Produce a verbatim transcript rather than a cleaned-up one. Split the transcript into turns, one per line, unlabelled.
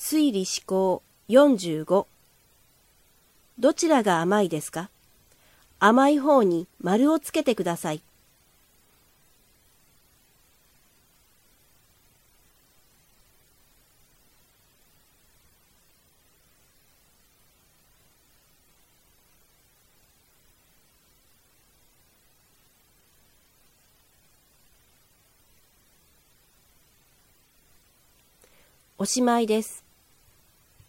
推理思考よんじゅうご。どちらが甘いですか？甘い方に丸をつけてください。おしまいです。